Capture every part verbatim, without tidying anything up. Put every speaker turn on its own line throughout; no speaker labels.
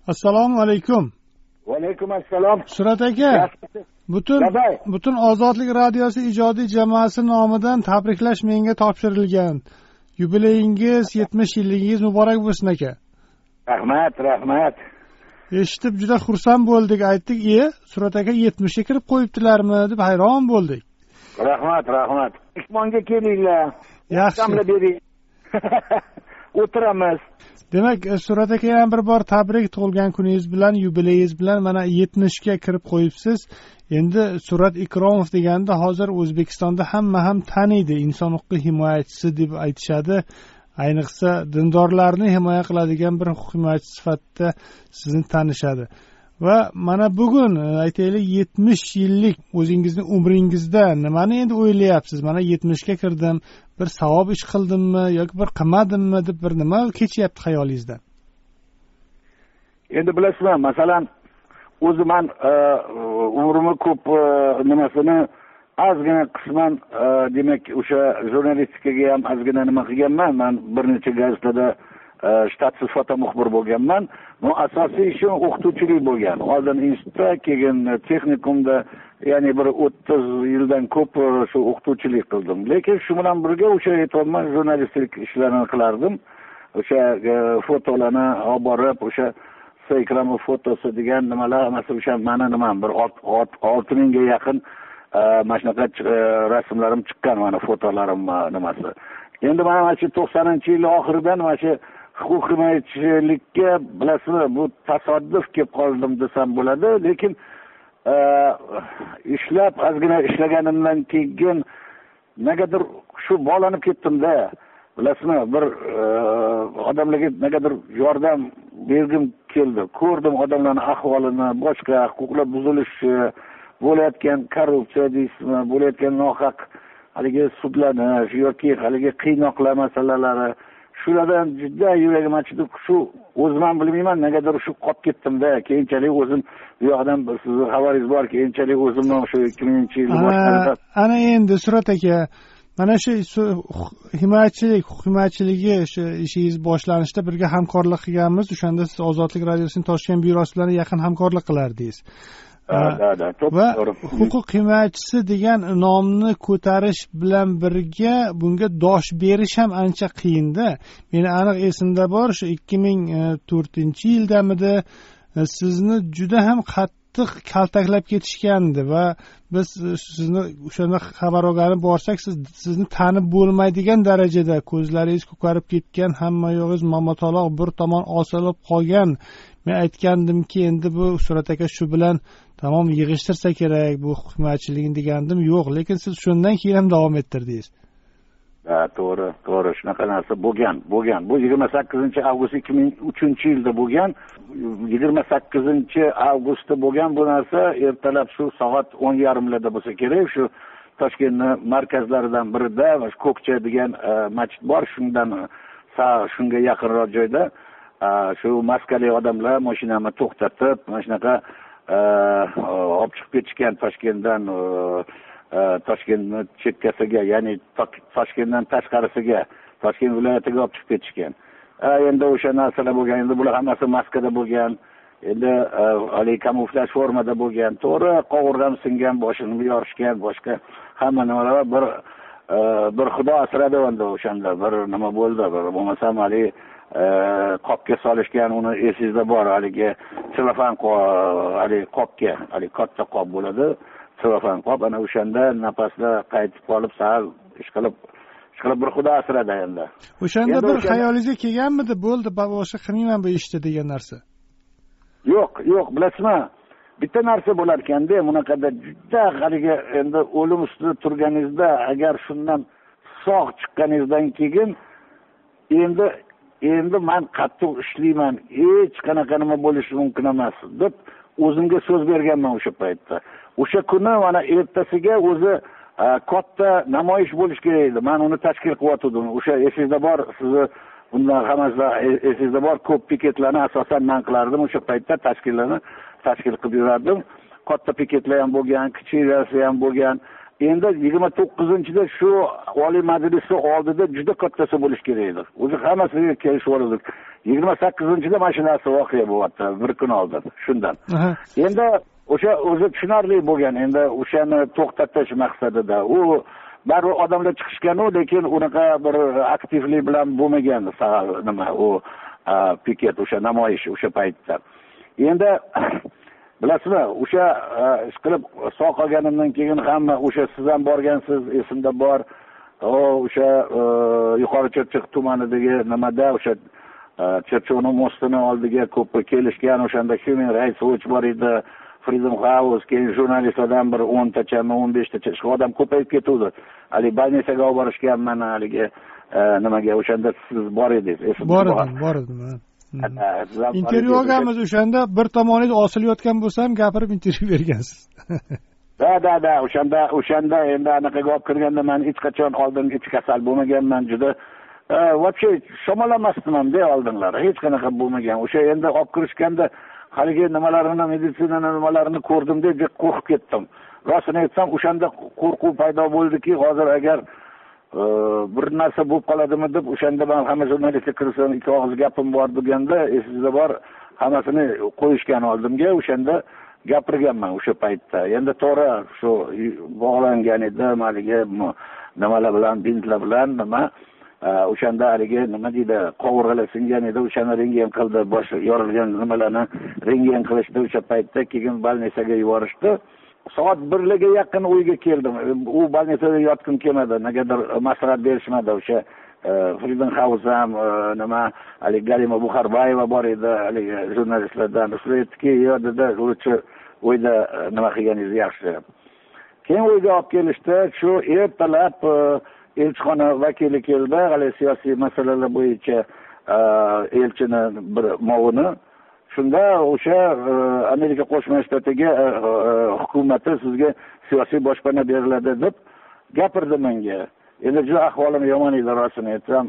Assalomu alaykum.
Va alaykum assalom.
Surat aka, butun butun Ozodlik radiosi ijodiy jamoasi nomidan tabriklash menga topshirilgan. Yubileyingiz yetmish yilligingiz muborak bo'lsin aka.
Rahmat, rahmat.
Eshitib juda xursand bo'ldik, aytdik, "E, Surat aka yetmishga kirib qo'yibdilarmi?" deb hayron bo'ldik.
Rahmat, rahmat. Mehmonga kelinglar.
Yaxshi.
Tamla bering. O'tiramiz.
Demak, Surat aka ham bir bor tabrik, tug'ilgan kuningiz bilan, yubileyingiz bilan mana yetmishga kirib qo'yibsiz. Endi Surat Ikromov deganda hozir O'zbekistonda hamma ham taniydi, inson huquqi himoyachisi deb aytishadi. Ayniqsa dindorlarni himoya qiladigan bir huquq himoyachi sifatida sizni tanishadi. Va mana bugun aytaylik yetmish yillik o'zingizni umringizda nimani endi o'ylayapsiz? Mana yetmishga kirdim, bir savob ish qildimmi yoki bir qilmadimmi deb bir nima kechyapti xayolingizdan?
Endi bilasizmi, masalan, o'zi men umrimni ko'p nimasini ozgina qisman demak o'sha jurnalistikaga ham ozgina nima qilganman. Men bir necha gazetada shtatsiz fotomuxbir bo'lganman. Bu asosiy ishim o'qituvchilik bo'lgan. Oldin institutda, keyin texnikumda, ya'ni bir o'ttiz yildan ko'p shu o'qituvchilik qildim. Lekin shu bilan birga o'sha aytolman jurnalistlik ishlarini qilardim. O'sha fotolarni olib borib, o'sha Ikromov fotosi degan nimalar, masalan, o'sha meni nima bir olti mingga yaqin mana shunaqa rasmlarim chiqqan, mana fotolarim nimasi. Endi mana shu to'qsoninchi yil oxiridan mana shu huquq himoyachilikka bilasizmi, bu tasodif kelib qoldim desam bo'ladi, lekin ishlab ozgina ishlaganimdan keyin negadir shu bog'lanib ketdim-da. Bilasizmi, bir odamlarga negadir yordam bergim keldi. Ko'rdim odamlarning ahvolini, boshqa huquqlar buzilishi, bo'layotgan korrupsiya deysizmi, bo'layotgan nohaq haligi sudlanish yoki haligi qiynoqlar masalalari, shulardan juda yuragim achidi. Shu o'zim ham bilmayman, negadir shu qolib ketdim-da. Keyinchalik o'zim bu yoqdan sizni xabaringiz bor, keyinchalik o'zimni shu ikki minginchi yil boshlarida
ana endi Surat aka, mana shu himoyachilik, huquq himoyachiligi shu ishingiz boshlanishda birga hamkorlik qilganmiz. O'shanda siz Ozodlik radiosining Toshkent byurosi bilan yaqin hamkorlik qilardingiz. Va huquq himoyachisi degan nomni ko'tarish bilan birga bunga dosh berish ham ancha qiyinda. Meni aniq esimda bor, shu ikki ming to'rtinchi yildamidi sizni juda ham qattiq kaltaklab ketishgandi va biz sizni o'shanda xabar olgani borsak, siz sizni tanib bo'lmaydigan darajada ko'zlaringiz ko'karib ketgan, hamma yo'g'ingiz mamotaloq bir tomon osilib qolgan. Men aytgandimki, endi bu Surat aka shu bilan tamom yig'ishtirsa kerak bu himoyachiligini degandim. Yo'q, lekin siz shundan keyin ham davom ettirdingiz.
Ha, to'g'ri, to'g'ri, shunaqa narsa bo'lgan, bo'lgan. Bu yigirma sakkizinchi avgust ikki ming uchinchi yilda bo'lgan. yigirma sakkizinchi avgustda bo'lgan bu narsa. Ertalab shu soat o'n yarim larda bo'lsa kerak, shu Toshkentning markazlaridan birida Ko'kcha degan masjid bor, shundan shunga yaqinroq joyda shu maskali odamlar mashinamni to'xtatib, mana shunaqa olib chiqib ketishgan Toshkentdan Toshkentning chekkasiga, ya'ni Toshkentdan tashqarisiga, Toshkent viloyatiga olib chiqib ketishgan. Endi o'sha narsalar bo'lgan, endi bular hammasi maskada bo'lgan, endi hali kamuflaj formada bo'lgan, to'g'ri qovurg'am singan, boshini yorishgan, boshqa hamma nimalar bir bir xudo asradi endi o'shanda bir nima bo'ldi, bir bo'lmasam hali qopga solishgan, uni esingizda bor, haligi selofan haligi qopga, haligi katta qop bo'ladi, selofan qop, ana o'shanda napaslar qaytib qolib sal ish qilib ish qilib bir xudo asradi endi.
O'shanda bir xayolingizga kelganmidi, bo'ldi, boshqa qilmayman bu ishni degan narsa?
Yo'q, yo'q, bilasizmi? Bitta narsa bo'lar ekanda, bunaqada juda haligi endi o'lim ustida turganingizda, agar shundan sog' chiqqaningizdan keyin endi endi men qattiq ishlayman, hech qanaqa nima bo'lishi mumkin emas deb o'zimga so'z berganman o'sha paytda. O'sha kuni mana ertasiga o'zi katta namoyish bo'lish kerak edi. Men uni tashkil qilyotgandim. O'sha esingizda bor, sizni bundan hammasi esingizda bor, ko'p piketlarni asosan men qilardim o'sha paytda, tashkillarni tashkil qilib yurardim. Katta piketlar ham bo'lgan, kichiklari ham bo'lgan. endi yigirma to'qqizinchida shu oliy majlisni oldida juda kattasi bo'lishi kerak edi. O'zi hammasiga kelishib oldik. yigirma sakkizinchida mashinasi voqea bo'lyapti bir kun oldin shundan. Endi o'sha o'zi tushunarli bo'lgan, endi o'shani to'xtatish maqsadida u baribir odamlar chiqishgan-u, lekin unaqa bir aktivlik bilan bo'lmagan nima u piket, o'sha namoyish o'sha paytda. Endi bilasizmi, o'sha ish qilib sog' qolganimdan keyin hamma o'sha siz ham borgansiz, esimda bor. O'sha yuqori Chirchiq tumanidagi nimada o'sha Chirchiqning mostini oldiga ko'p kelishgan, o'shanda Human Rights Watch bor edi, Freedom House, keyin jurnalistlardan bir o'ntachami, o'n beshtacha odam ko'payib ketuvdi. Hali больницаga olib borishganman haligi nimaga, o'shanda siz bor edingiz.
Bor edim, bor edim. Intervyu olganmiz o'shanda, bir tomoningiz osilayotgan bo'lsam gapirib intervyu bergansiz.
Da, da, da, o'shanda, o'shanda endi anaqaga olib kirganda men hech qachon oldin hech kasal bo'lmaganman, juda вообще shomolamasdim-da oldinlar. Hech qanaqa bo'lmagan. O'sha endi olib kirishganda haligi nimalarini, meditsina nimalarini ko'rdim deb qo'rqib ketdim. Rostini aytsam, o'shanda qo'rquv paydo bo'ldiki, hozir agar bir narsa bo'lib qoladimi deb o'shanda men hamma jurnalistga kirsam ikki og'iz gapim bor deganda, esingizda bor, hammasini qo'yishgan oldimga, o'shanda gapirganman o'sha paytda. Endi to'g'ri shu bog'langan edi, haligi nimalar bilan, bintlar bilan nima o'shanda haligi nima deydi, qovurg'alar singan edi, o'shani rentgen qildi, bosh yorilgan nimalarni rentgen qilishdi o'sha paytda, keyin больницаga yuborishdi. Soat birga yaqin uyga keldim. U больницада yotgim kelmadi, negadir maslahat berishmadi. O'sha Freedom House ham nima haligi Galima Buxarbayeva bor edi, haligi jurnalistlardan. Ular aytdiki, "Yo, dedi, o'chi uyda nima qilganingiz yaxshi." Keyin uyga olib kelishdi, shu ertalab elchixona vakili keldi, hali siyosiy masalalar bo'yicha elchini bir movini. Shunda o'sha Amerika Qo'shma Shtatlarga hukumati sizga siyosiy boshpana beriladi deb gapirdi menga. Endi juda ahvolim yomon edi, rostini aytsam.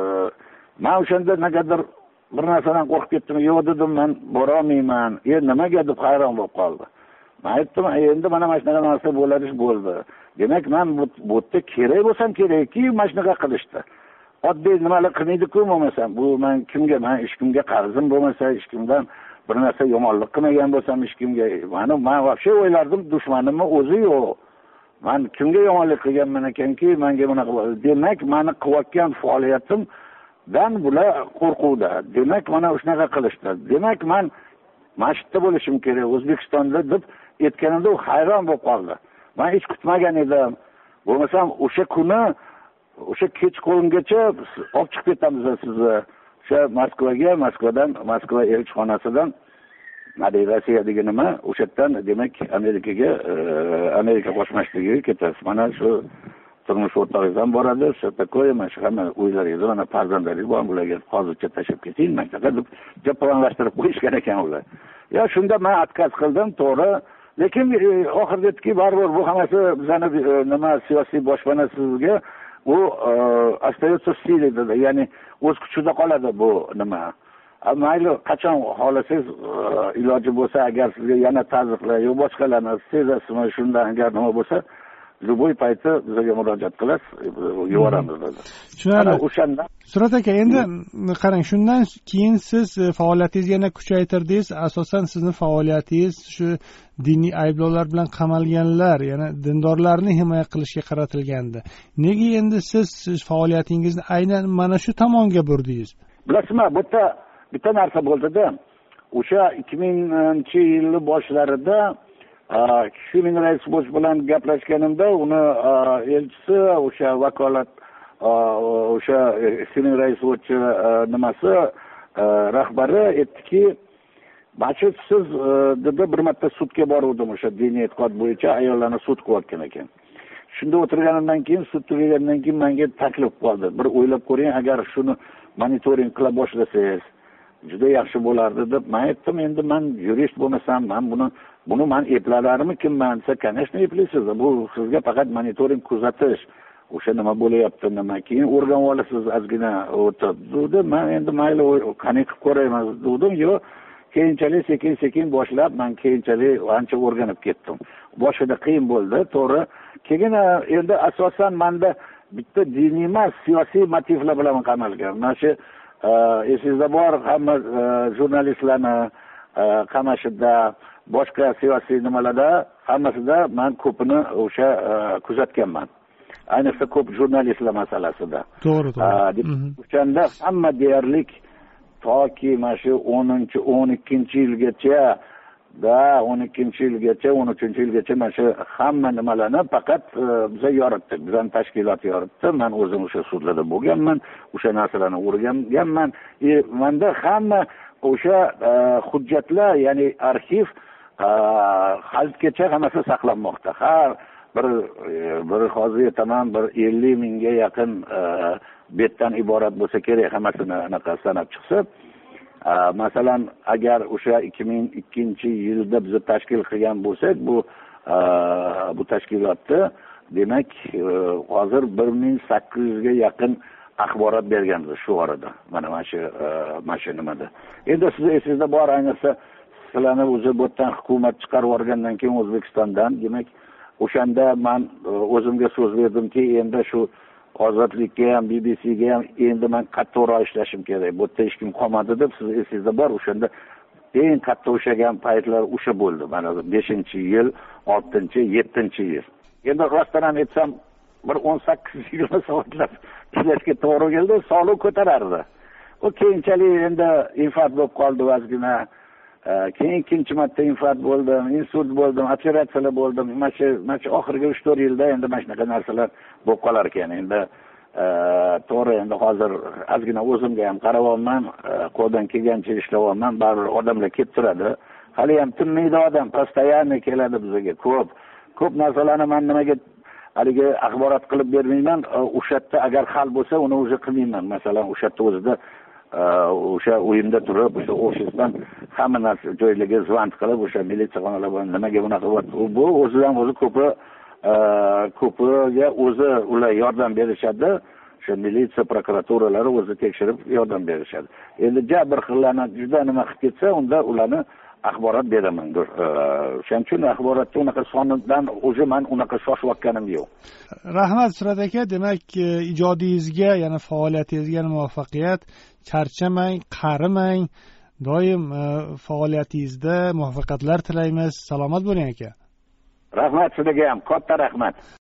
Men o'shanda negadir bir narsadan qo'rqib ketdim. Yo'q dedim, men bora olmayman. Endi nimaga deb hayron bo'lib qoldi. Men aytdim, endi mana mana shunaqa narsa bo'ladi, bo'ldi. Demak, men bu yerda kerak bo'lsam kerakki, mana shunaqa qilishdi. Oddiy nimalar qilmaydi-ku bo'lmasam, bu men kimga, men hech kimga qarzim bo'lmasa, hech kimdan bir narsa yomonlik qilmagan bo'lsam, hech kimga, mana men vobshe o'ylardim, dushmanimni o'zi yo'q. Men kimga yomonlik qilganman ekanki, menga bunaqa bo'ldi. Demak, meni qilayotgan faoliyatimdan bular qo'rquvda. Demak, mana shunaqa qilishdi. Demak, men masjidda bo'lishim kerak, O'zbekistonda deb aytganimda u hayron bo'lib qoldi. Men hech kutmagan edim. Bo'lmasam o'sha kuni o'sha kechqurungacha olib chiqib ketamiz sizni o'sha Moskvaga, Moskvadan, Moskva elchixonasidan Madi Rossiyadagi nima, o'sha yerdan demak Amerikaga, Amerika Qo'shma Shtatlariga ketasiz. Mana shu turmush o'rtog'ingizdan boradi, shu takoy, mana shu hamma uylaringiz, mana farzandlaringiz bor, bularga hozircha tashlab keting, maktabga deb javoblashtirib qo'yishgan ekan ular. Ya shunda men отказ qildim, to'g'ri. Lekin oxirdagi baribir bu hammasi bizani nima siyosiy boshpana sizga u остается в силе dedi. Ya'ni o'z kuchida qoladi bu nima. Mayli qachon xohlasangiz iloji bo'lsa, agar sizga yana ta'ziqlar yo'q boshqalarni sezasizmi, shundan agar nima bo'lsa, любой paytda bizga murojaat qilasiz, yuboramiz dedi.
Tushunarli. O'shanda Surat aka, endi qarang, shundan keyin siz faoliyatingizni yana kuchaytirdingiz. Asosan sizning faoliyatingiz shu diniy ayblovlar bilan qamalganlar, yana dindorlarni himoya qilishga qaratilgandi. Nega endi siz faoliyatingizni aynan mana shu tomonga burdingiz?
Bilasizmi, bu yerda bitta narsa bo'ldi-da. O'sha ikki minginchi yil boshlarida Human Rights Watch bilan gaplashganimda, uni elchisi, o'sha vakolat o'sha Human Rights Watch nimasi rahbari aytdiki, "Bachit, siz dedi bir marta sudga boruvdim, o'sha diniy e'tiqod bo'yicha ayollarni sud qilayotgan ekan. Shunda o'tirganimdan keyin, sud tugagandan keyin menga taklif qildi. Bir o'ylab ko'ring, agar shuni monitoring qila boshlasangiz, juda yaxshi bo'lardi" deb men aytdim. Endi men yurist bo'lmasam, men buni buni men eplarlarmi kimman desa, конечно, eplaysiz. Bu sizga faqat monitoring kuzatish, o'sha nima bo'layapti, nima keyin o'rgan olasiz ozgina o'tib dedi. Men endi mayli qani qilib ko'rayman dedim. Yo'q, keyinchalik sekin sekin boshlab man keyinchalik ancha o'rganib ketdim. Boshida qiyin bo'ldi, to'g'ri. Keyin endi asosan menda bitta diniy emas, siyosiy motivlar bilan qamalgan. Mana shu esingizda bor, hamma jurnalistlarni qamashida, boshqa siyosiy nimalarda hammasida men ko'pini o'sha kuzatganman. Ayniqsa ko'p jurnalistlar masalasida.
To'g'ri, to'g'ri.
O'shanda hamma deyarlik toki mana shu o'ninchi o'n ikkinchi yilgacha da o'n ikkinchi yilgacha o'n uchinchi yilgacha mana shu hamma nimalarni faqat biza yoritdik. Bizning tashkilot yoritdi. Men o'zim o'sha sudlarda bo'lganman, o'sha narsalarni o'rganganman. E, menda hamma o'sha hujjatlar, ya'ni arxiv halitgacha hammasi saqlanmoqda. Har bir bir hozir aytaman bir ellik mingga yaqin betdan iborat bo'lsa kerak, hammasini anaqa sanab chiqsa. Masalan, agar o'sha ikki ming ikkinchi yilda biz tashkil qilgan bo'lsak, bu bu tashkilotda demak hozir bir ming sakkiz yuzga yaqin axborot berganmiz shu orada. Mana mana shu mana shu nimada. Endi siz esingizda bor, ayniqsa sizlarni o'zi bu yerdan hukumat chiqarib yuborgandan keyin O'zbekistondan, demak o'shanda men o'zimga so'z berdimki, endi shu ozodlikka ham, B B C'ga ham endi men qattiqroq ishlashim kerak. Bu yerda hech kim qolmadi deb, siz esingizda bor, o'shanda eng qattiq ushlagan paytlar o'sha bo'ldi. Mana beshinchi yil, oltinchi, yettinchi yil. Endi rostdan ham aytsam, bir o'n sakkiz yigirma soatlab ishlashga to'g'ri keldi, sog'liq ko'tarardi. U keyinchalik endi infarkt bo'lib qoldi vazgina. Keyin ikkinchi marta infarkt bo'ldim, insult bo'ldim, operatsiyalar bo'ldim. Mana shu mana shu oxirgi uch to'rt yilda endi mana shunaqa narsalar bo'lib qolar ekan. Endi to'g'ri, endi hozir ozgina o'zimga ham qarayapman, qo'ldan kelgancha ishlayapman, baribir odamlar kelib turadi. Hali ham tinmaydi odam, постоянно keladi bizga ko'p. Ko'p narsalarni men nimaga haligi axborot qilib bermayman, o'sha yerda agar hal bo'lsa, uni o'zi qilmayman. Masalan, o'sha yerda o'zida o'sha o'yimda turib, o'sha ofisdan hamma narsa joylarga zvant qilib, o'sha militsiya xonalar bilan nimaga bunaqa bu o'zidan o'zi ko'pi ko'piga o'zi ular yordam berishadi. O'sha militsiya prokuraturalari o'zi tekshirib yordam berishadi. Endi jabr xillarni juda nima qilib ketsa, unda ularni axborot beraman. O'shaning uchun axborotda unaqa sonidan o'zi men unaqa shoshayotganim yo'q.
Rahmat Surat aka, demak ijodingizga, ya'ni faoliyatingizga muvaffaqiyat, charchamang, qarimang. Doim faoliyatingizda muvaffaqiyatlar tilaymiz. Salomat bo'ling aka.
Rahmat sizlarga ham, katta rahmat.